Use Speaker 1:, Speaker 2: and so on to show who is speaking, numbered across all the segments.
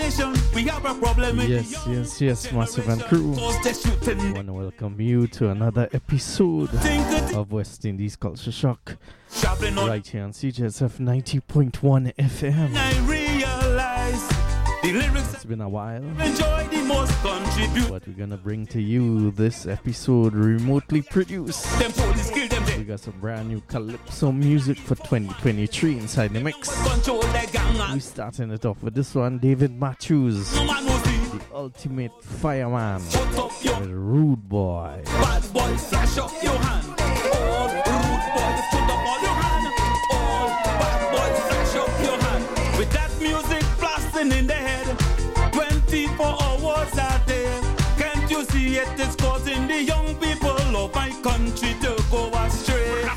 Speaker 1: nation, we have a problem with
Speaker 2: Yes, Massive and crew. I want to welcome you to another episode of West Indies Culture Shock. Right here on CJSF 90.1 FM.
Speaker 1: I realize the lyrics
Speaker 2: It's been a while,
Speaker 1: enjoy the most contribute.
Speaker 2: but we're gonna bring to you this episode remotely produced.
Speaker 1: Them police kill them
Speaker 2: We got some brand new Calypso music for 2023 inside the mix.
Speaker 1: control the gang.
Speaker 2: We starting it off with this one, David Matthews,
Speaker 1: No man knows the
Speaker 2: the ultimate fireman,
Speaker 1: put up your
Speaker 2: with Rude Boy.
Speaker 1: bad boy, flash up your hand. All rude boys, put up all your hand. All bad boys, flash up your hand. With that music blasting in the head, 24 hours a day. Can't you see it is causing the young people of my country to go astray?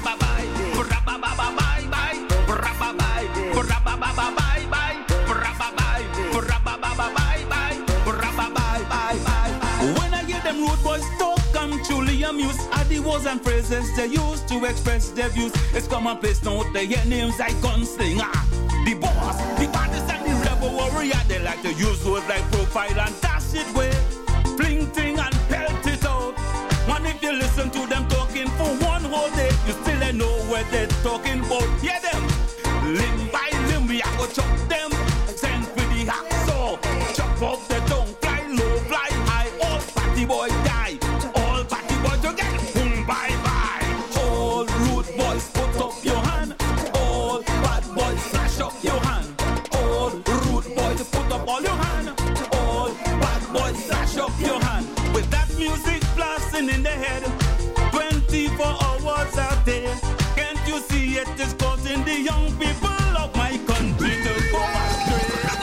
Speaker 1: When I hear them rude boys talk, I'm truly amused at the words and phrases they use to express their views. It's commonplace now, they hear names like gunslinger, the boss, the baddest and the rebel warrior. They like to use words like profile and dash it way, fling thing and pelt it out. And if you listen to them talking for one whole day, you still don't know what they're talking about. Hear them, limb by limb, we are gonna chop them. Send for the hacksaw, chop off the tongue, fly low, fly high. All party boys die, all party boys together, boom, bye bye. All rude boys, put up your hand. All bad boys, flash up your hand. All rude boys, put up all your hand. All bad boys, flash up your hand. With that music blasting in the head, 24 hours a day. Can't you see it is causing the young people of my country to go astray?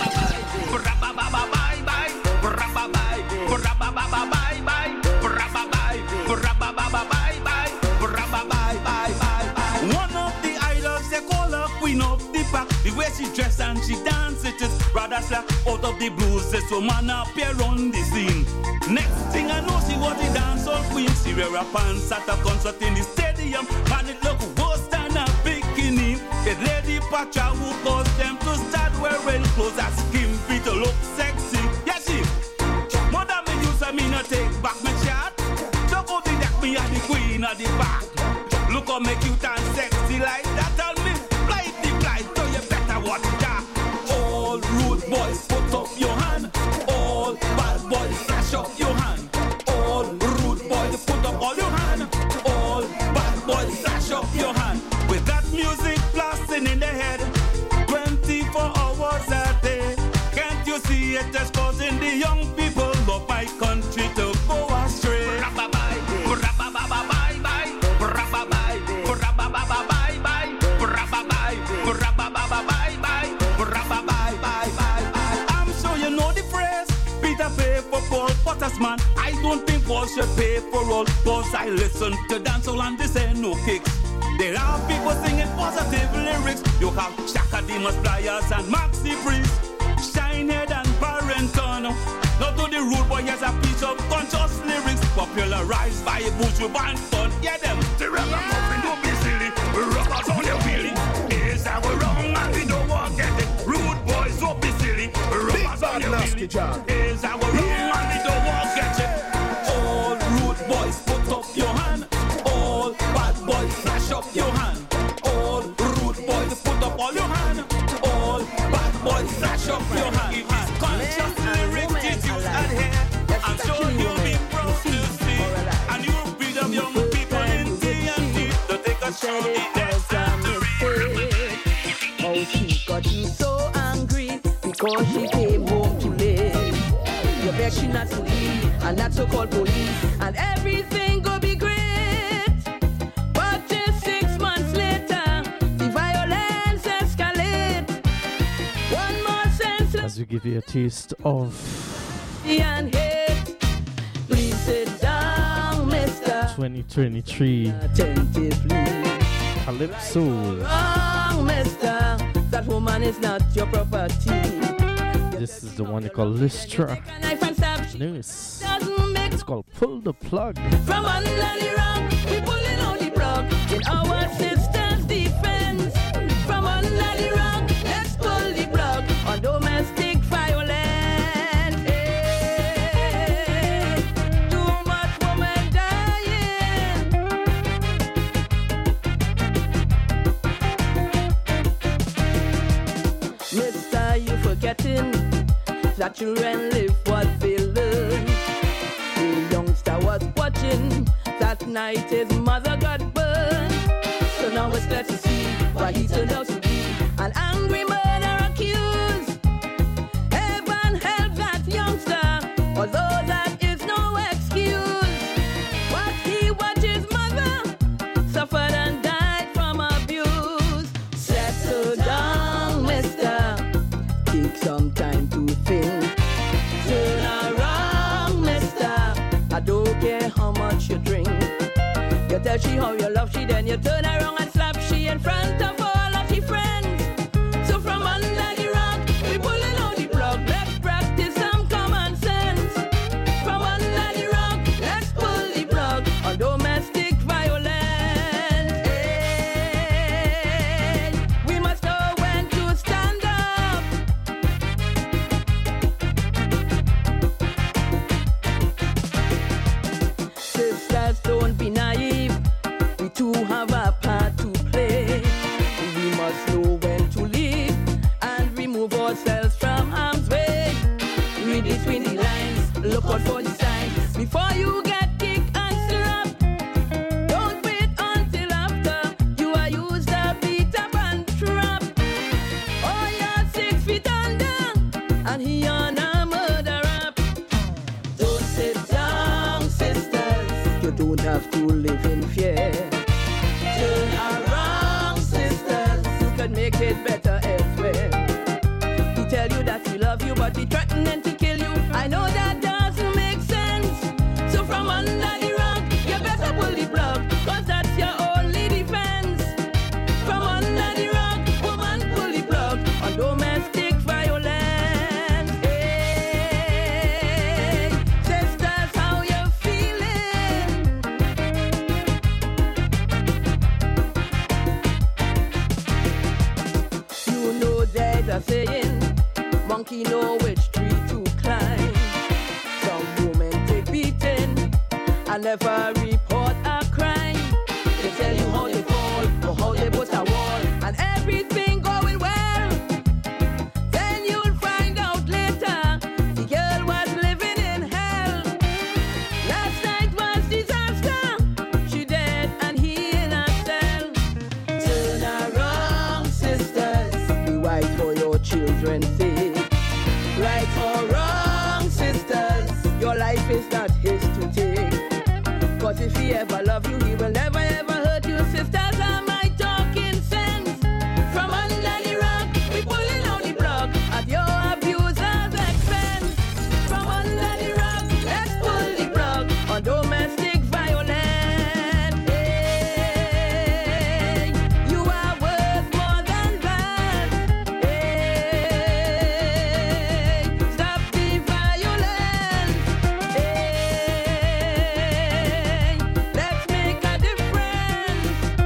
Speaker 1: One of the idols they call her queen of the pack. The way she dress and she dance, it is rather slack. Out of the blues, this woman appear on the scene. Next thing I know, she was the dancehall queen. She wear a pants at a concert in the stadium, and it look worse than a bikini. It's Lady Pacha who caused them to start wearing clothes that skin fit to look sexy. Yes, she. Mother me use me no take back my shot. So go the deck me at the queen of the back. Look how me cute and sexy like that. Tell me, flight the flight, so you better watch that. All rude boys, put up your hand. All bad boys, flash up your hand. All rude boys, put up all your hand. All bad boys, flash up your hand. With that music blasting in the head, 24 hours a day. Can't you see it is causing the young people of my country to go astray? I'm sure you know the phrase, Peter pay for Paul Potter's man. I don't think Paul should pay for all, cause I listen to dancehall and this ain't no kicks. There are people singing positive lyrics. You have Shaka Demus Pliers and Maxi Priest, Shinehead and Parenton. Not to the rude boy has a piece of conscious lyrics popularized by Buju Banton. Yeah, them. The ragamuffin don't be silly. Rockers on the wheelie. Is that we're wrong and we don't want to get it. Rude boys don't be silly. Rockers on the wheelie. Is that we're wrong and we don't want to get it. All rude boys, put up your hand. All bad boys, flash up your hand. All rude boys, put up all your hand. All bad boys, flash up your hand. If it's conscious lyrics, it's used at here. I'm sure you'll be proud to see. And you'll beat up young people in TNT to take a shot in their century.
Speaker 3: Oh, she got you so angry because she came home too late. You bet she not to leave, and that's so called police, and everything go be great. But just 6 months later, the violence escalate. One more sense
Speaker 2: As we give you a taste of
Speaker 3: and hate. Please sit down, mister.
Speaker 2: 2023
Speaker 3: Attentively.
Speaker 2: Calypso.
Speaker 3: Wrong, mister. That woman is not your property.
Speaker 2: This is the one they call Lystra.
Speaker 3: Knife and stab.
Speaker 2: News.
Speaker 3: Doesn't make
Speaker 2: It's called Pull the Plug.
Speaker 3: from one lolly rock. We pulling on the plug in our sister's defense. From one lolly rock, let's pull the plug on domestic violence. that children live what they learn. The youngster was watching, that night his mother got burned. So now it's glad to see what he turned out to be, an angry murder accused. Heaven help that youngster, although that is no excuse. What he watched his mother suffered and died from abuse. Settle down, mister, take some time to think. Turn around, mister, I don't care how much you drink. You tell she how you love she, then you turn around and slap she in front of all of she friends. So from under the rock, we pulling out the plug. Let's practice some common sense. From under the rock, let's pull the plug on domestic violence. Hey, we must know when to stand up. Sisters, don't be naive. We too have a part to play. We must know when to leave and remove ourselves from harm's way. Read between the lines, look out for the signs before you get kicked and slapped. Don't wait until after you are used up, beat up and trapped. Oh, you're 6 feet under and he on a murder rap. Don't sit down, sisters. You don't have to live in fear. Turn around, sisters. You can make it better elsewhere. He tell you that he love you, but he threatening to kill you. I know that doesn't make sense. So from under the rock, you better pull the plug, cause that's your only defense. From under the rock, woman, pull the plug on domestic violence. Hey, sisters, how you feeling? You know there's a saying, monkey know which tree to climb. Some women take beating and never report a crime. They tell you how they fall or how they put a wall and everything going well. Then you'll find out later the girl was living in hell. Last night was disaster. She dead and he in a cell. Turn around, sisters. Be wise for your children's sake. Right or wrong, sisters, your life is not his to take. Cause if he ever love you, he will never ever hurt you. Sisters, am I talking sense? From under the rock, we pulling out the plug at your abuser's expense. From under the rock, let's pull the plug on domestic violence. Hey, you are worth more than that. Hey, stop the violence. Hey, let's make a difference.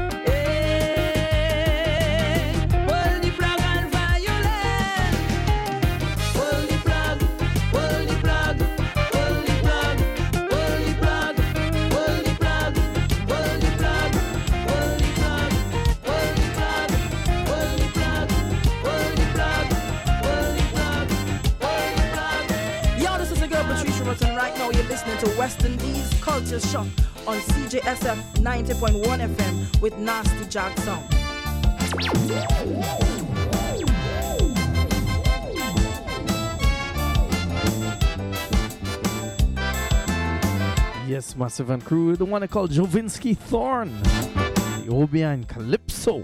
Speaker 3: Hey, pull the plug on violence. Pull the plug, pull the plug, pull the plug, pull the plug, pull the plug, pull the plug, pull the plug, pull the plug, pull the plug, pull the plug, pull the plug, pull the plug. Yo, this is the girl Patricia Rotten. Right now you're listening to West Indies Culture Shock on CJSF 90.1 FM with Nasty Jack Sound.
Speaker 2: Yes, Massive and Crew, the one I call Jovinsky Thorn, the Obia and Calypso.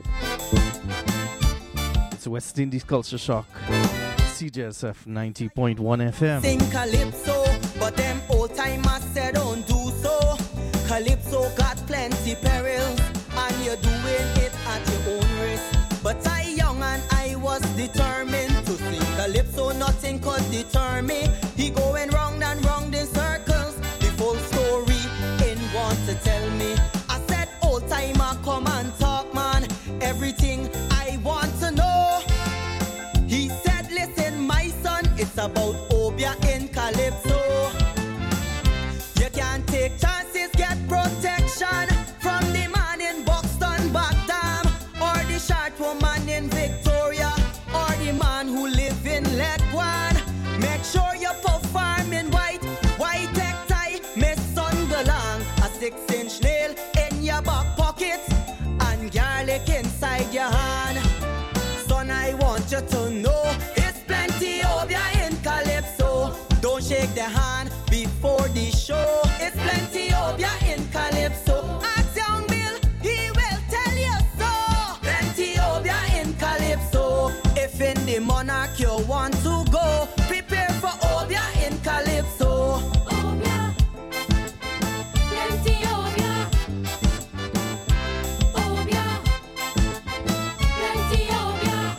Speaker 2: It's West Indies Culture Shock, CJSF 90.1 FM.
Speaker 4: Sing Calypso, but them old timers said don't do so. Calypso got plenty perils, and you're doing it at your own risk. But I young and I was determined to sing Calypso, nothing could deter me. He going round and round in circles, the full story in want to tell me. I said old timer, come and talk man, everything I want to know. He said listen my son, it's about Obia in Calypso. You can't take chances, get protection from the man in Buxton, Backdam, or the short woman in Victoria, or the man who live in Leguan. Make sure shake the hand before the show. It's plenty Obia in Calypso. Ask young Bill, he will tell you so. Plenty Obia in Calypso. If in the Monarch you want to go, prepare for Obia in Calypso.
Speaker 5: Obia, plenty Obia. Obia, plenty Obia.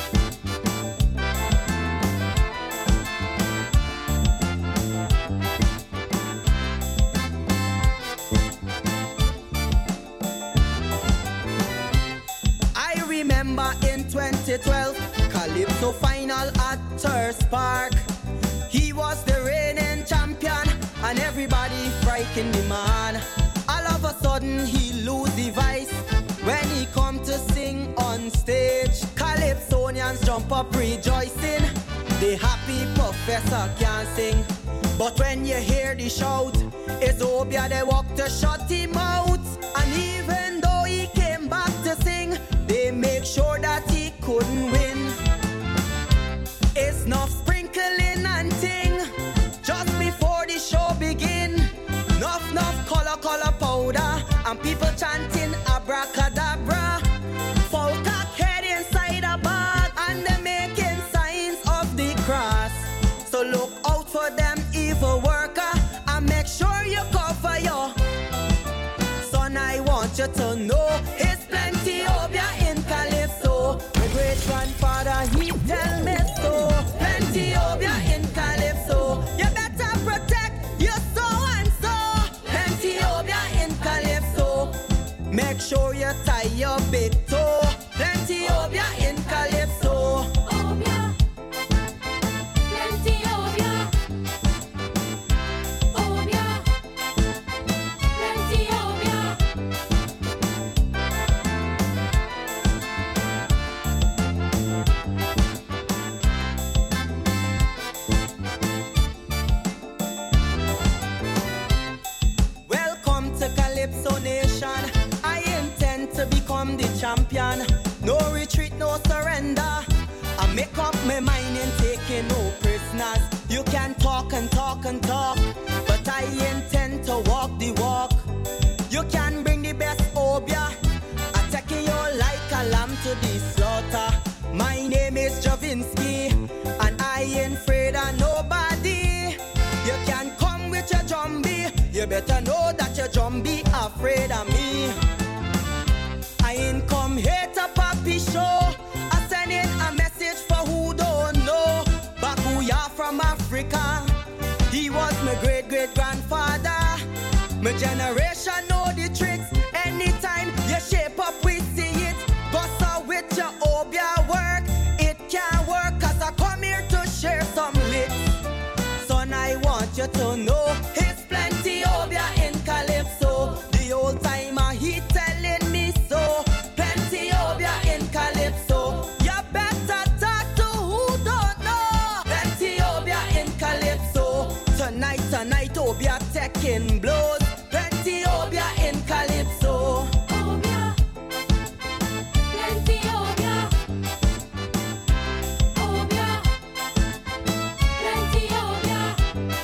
Speaker 4: I remember in 2012, Calypso final at Thirst Park. He was the reigning champion and everybody frightened the man. All of a sudden he lose the voice when he come to sing on stage. Calypsonians jump up rejoicing. The happy professor can't sing. But when you hear the shout, it's Obia they walk to shut him out. And even though he came back to sing, they make sure that he couldn't win. It's not sprinkling and ting just before the show begin. Enough color powder and people chanting abracadabra. Folk cock head inside a bag and they making signs of the cross. So look out for them evil worker and make sure you cover your son. I want you to know it's plenty Obia in Calypso. My great grandfather he tell me so. Plenty Obia in Calypso. You better protect your so and so. Plenty Obia in Calypso. Make sure you tie your big toe. Plenty Obia in Calypso.
Speaker 5: Obia, plenty Obia. Obia, plenty Obia.
Speaker 4: Welcome to Calypso Nation. I intend to become the champion. No retreat, no surrender. I make up my mind and taking no prisoners. You can talk and talk and talk, but I intend to walk the walk. You can bring the best Obia, attacking you like a lamb to the slaughter. My name is Javinsky, and I ain't afraid of nobody. You can come with your jumbie, you better know that your jumbie afraid of me. I ain't come here to puppy show. I send in a message for who don't know. Bakuya from Africa, he was my great-great-grandfather. My generation know the tricks. Anytime you shape up, we see it. Gossa with your Obia work. It can't work cause I come here to share some licks. Son, I want you to know it's plenty Obia in Calypso. The old timer, he telling me so. Plenty Obia in Calypso. You better talk to who don't know. Plenty Obia in Calypso. Tonight, Obia taking blows. Plenty Obia in Calypso.
Speaker 5: Obia, plenty Obia. Obia, plenty Obia.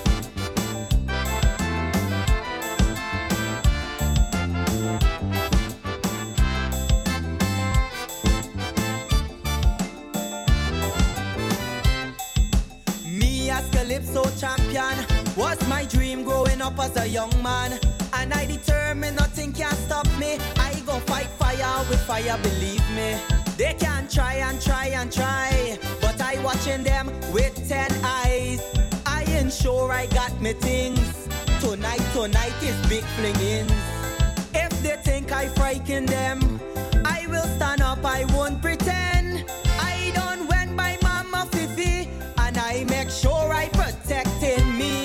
Speaker 4: Me as Calypso champion was my dream growing up as a young man. And I determined nothing can stop me. I gon' fight fire with fire, believe me. They can try and try and try, but I watching them with 10 eyes. I ain't sure I got me things. Tonight is big flingings. If they think I frighten them, I will stand up, I won't pretend. I don't went by Mama Fifi, and I make sure I protecting me.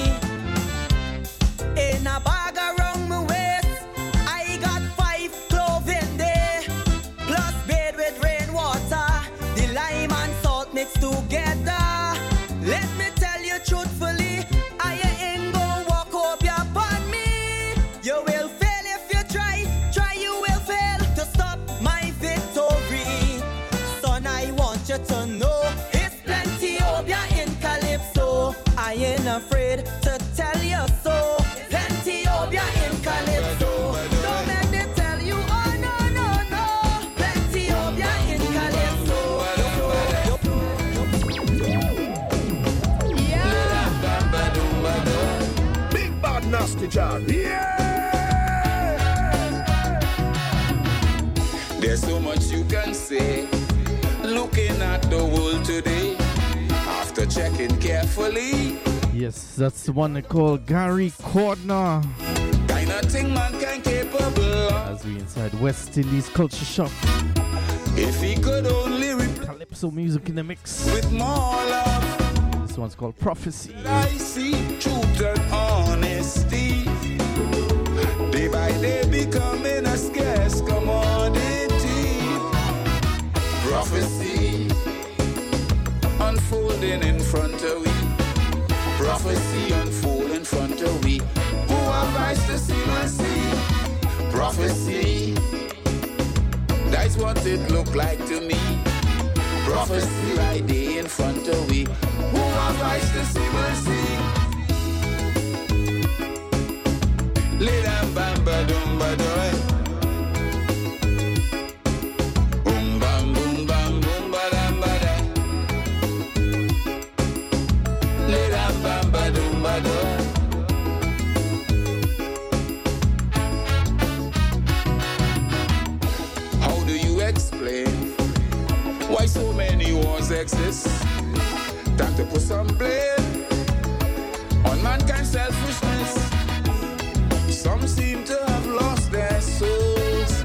Speaker 4: In a bag around my waist, I got 5 clothing there, plus bed with rainwater, the lime and salt mixed together. Let me tell you truthfully, I ain't gon' walk up your upon me. You will fail if you try you will fail to stop my victory. ain't afraid to tell you so. Plenty-obia in Calypso. Don't make me tell you, oh no, no, no. Plenty-obia in Calypso.
Speaker 3: Yeah.
Speaker 6: Big bad nasty John. Yeah.
Speaker 7: There's so much you can say. Looking at the world today, after checking carefully.
Speaker 2: Yes, that's the one they call Gary Cordner.
Speaker 7: Kind of thing mankind capable of.
Speaker 2: As we inside West Indies Culture Shock.
Speaker 7: If he could only
Speaker 2: Calypso music in the mix.
Speaker 7: with more love.
Speaker 2: This one's called Prophecy.
Speaker 7: I see truth and honesty. Day by day becoming a scarce commodity. Prophecy unfolding in front of we. Prophecy unfold in front of we. Who have eyes to see and see? Prophecy, that's what it look like to me. Prophecy right there in front of we. Who have eyes to see and see? Lay down bamba dumba doy. Boom bam boom bam boom ba dam ba da. Lay down bamba dumba doy. How do you explain why so many wars exist? Time to put some blame on mankind's selfishness. Some seem to have lost their souls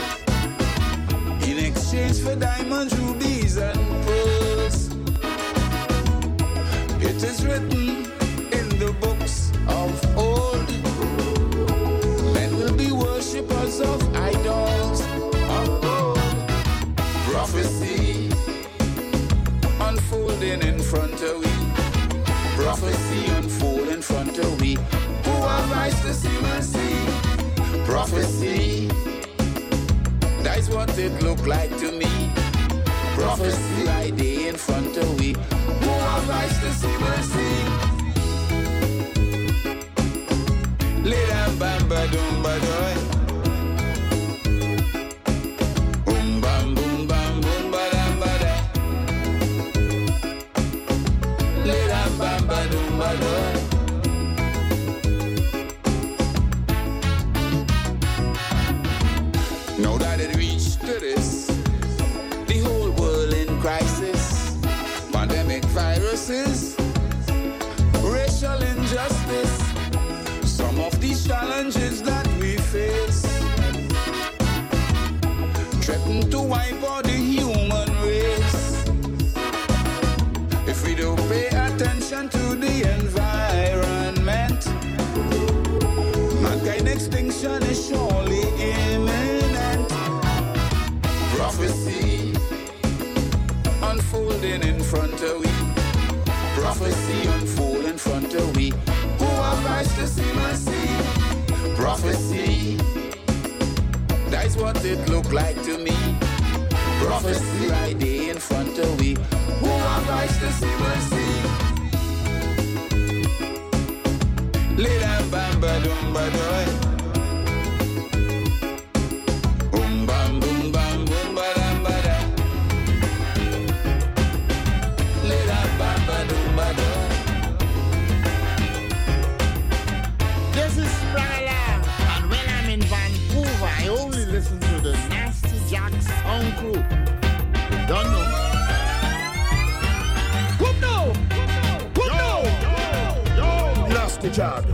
Speaker 7: in exchange for diamonds, rubies, and pearls. It is written in the books of old, men will be worshippers of idols of gold. Prophecy unfolding in front of we. Prophecy unfold in front of we. Who have eyes to see and see? Prophecy, that's what it look like to me. Prophecy right there in front of we. Who have eyes to see and see? Lay down bamba dumba doy. Boom bam boom bam boom ba dam ba da. Lay down bamba dumba doy. Now that it reached to this, the whole world in crisis, pandemic viruses, racial injustice, some of these challenges that we face threaten to wipe out the human race. If we don't pay attention to the environment, mankind extinction is surely imminent. Prophecy unfolding in front of we. Prophecy unfold in front of we. Who have eyes to see and see? Prophecy, that's what it look like to me. Prophecy right there in front of we. Who have eyes to see and see? Lay down bamba dumba doy. Boom bam boom bam boom ba dam ba da. Lay down bamba dumba doy.
Speaker 8: This is Spragala, and when I'm in Vancouver, I only listen to the Nasty Jacks Sound Crew. You don't know.
Speaker 6: Come now. Come now. Nasty John.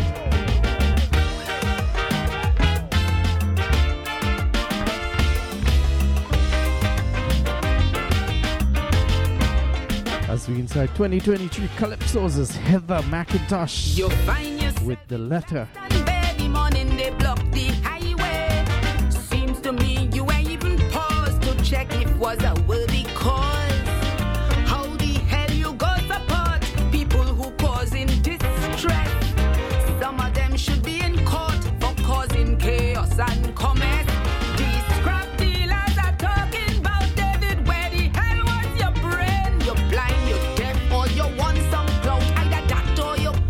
Speaker 2: As we inside 2023 Calypso's is Heather McIntosh
Speaker 3: You find yourself
Speaker 2: with The Letter.
Speaker 3: early morning, they block the highway. Seems to me you ain't even paused to check if was a worthy cause. How the hell you go support people who causing distress? Some of them should be in court for causing chaos and commerce. These scrap dealers are talking about David. Where the hell was your brain? You're blind, you're deaf, or you want some clout. Either that or you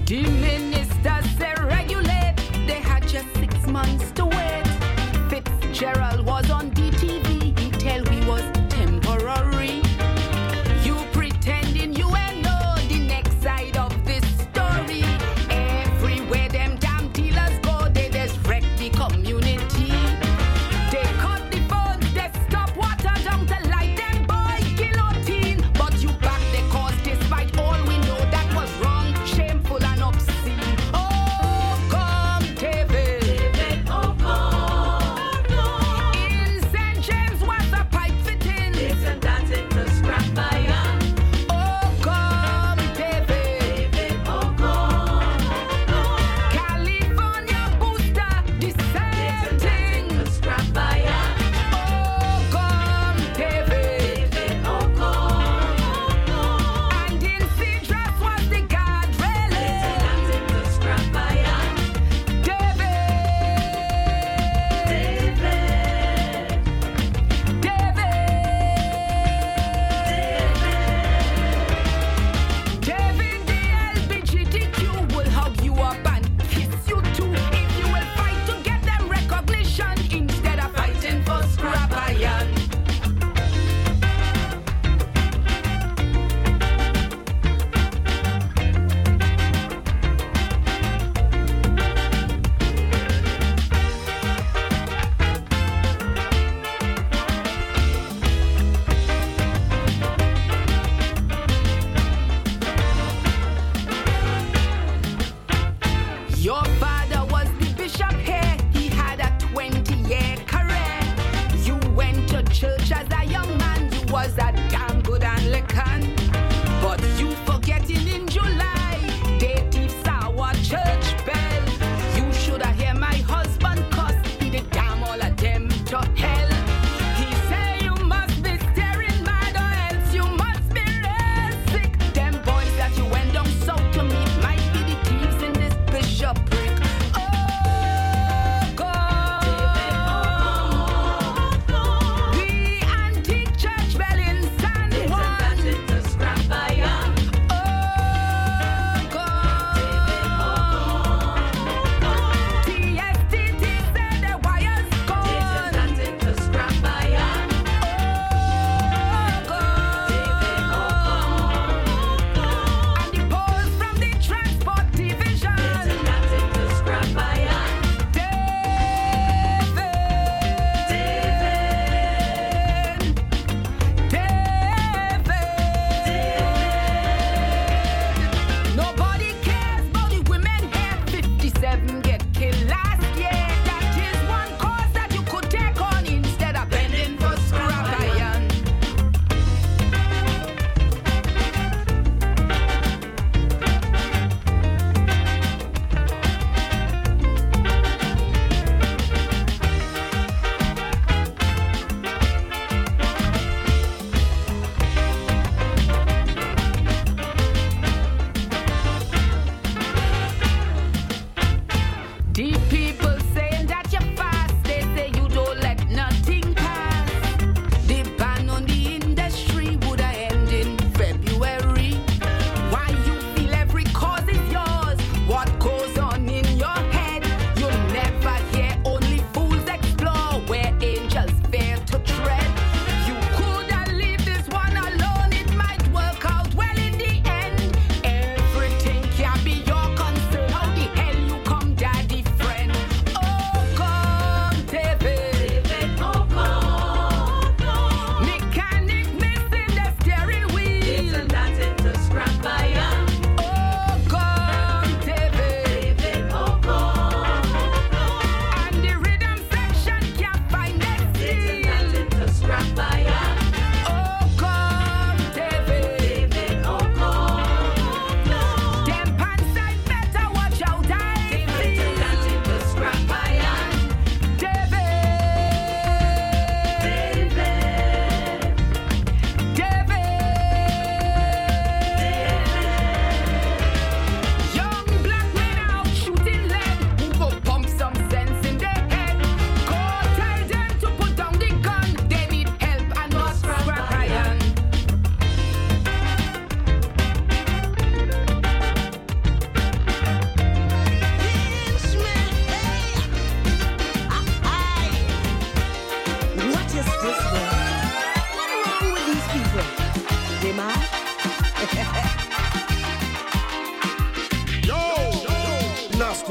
Speaker 3: The minister said regulate. They had just 6 months to wait. Fitzgerald was on DTV. He tell we was temporary. You pretending you ain't know the next side of this story. Everywhere them damn dealers go, they just wreck the community. They cut the phones, they stop water down to light them boy guillotine. But you back the cause despite all we know that was wrong, shameful and upsetting.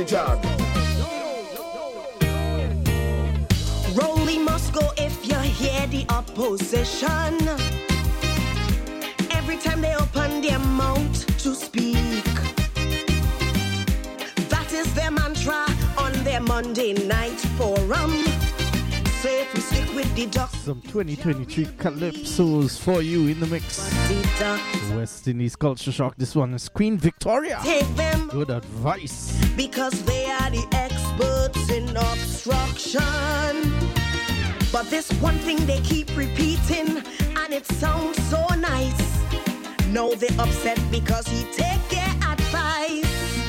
Speaker 6: nasty job.
Speaker 4: Rolly must go if you hear the opposition. Every time they open their mouth to speak, that is their mantra on their Monday night forum. So if we stick with the duck,
Speaker 2: some 2023 calypsos for you in the mix. West Indies Culture Shock. This one is Queen Victoria.
Speaker 4: Take them.
Speaker 2: Good advice.
Speaker 4: Because they are the experts in obstruction. But this one thing they keep repeating, and it sounds so nice. Now they're upset because he take their advice.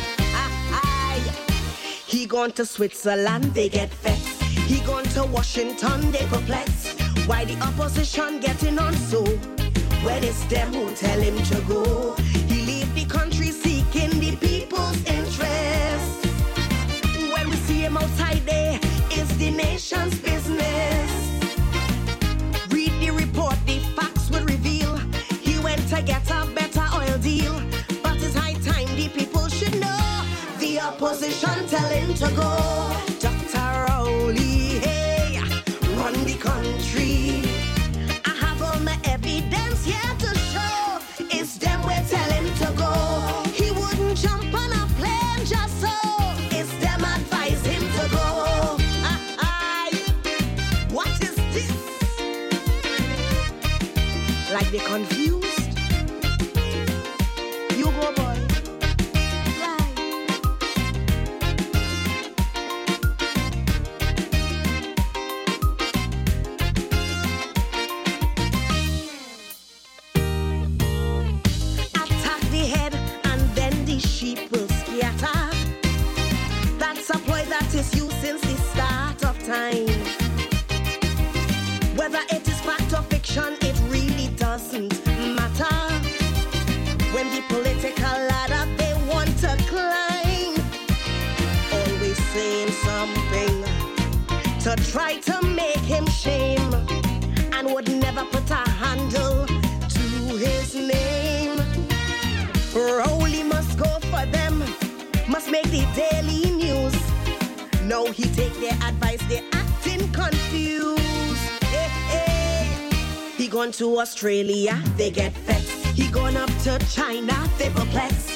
Speaker 4: He gone to Switzerland, they get vexed. He gone to Washington, they perplexed. Why the opposition getting on so? When it's them who tell him to go. He leave the country seeking the people's interest. When we see him outside there, it's the nation's business. Read the report, the facts will reveal. He went to get a better oil deal. But it's high time the people should know. The opposition tell him to go. Dr. Rowley, hey, run the country. I have all my evidence here to show. It's them we tell him to go. He wouldn't jump on a plane just so. It's them advise him to go. What is this? Like they confused? You go, boy. Sheep will scatter. That's a ploy that is used since the start of time. Whether it is fact or fiction, it really doesn't matter. When the political ladder they want to climb, always saying something to try to make him shame, and would never put a handle to his name. Rowley must go for them, must make the daily news. No, he take their advice, they acting confused. Hey, hey. He gone to Australia, they get vexed. He gone up to China, they perplexed.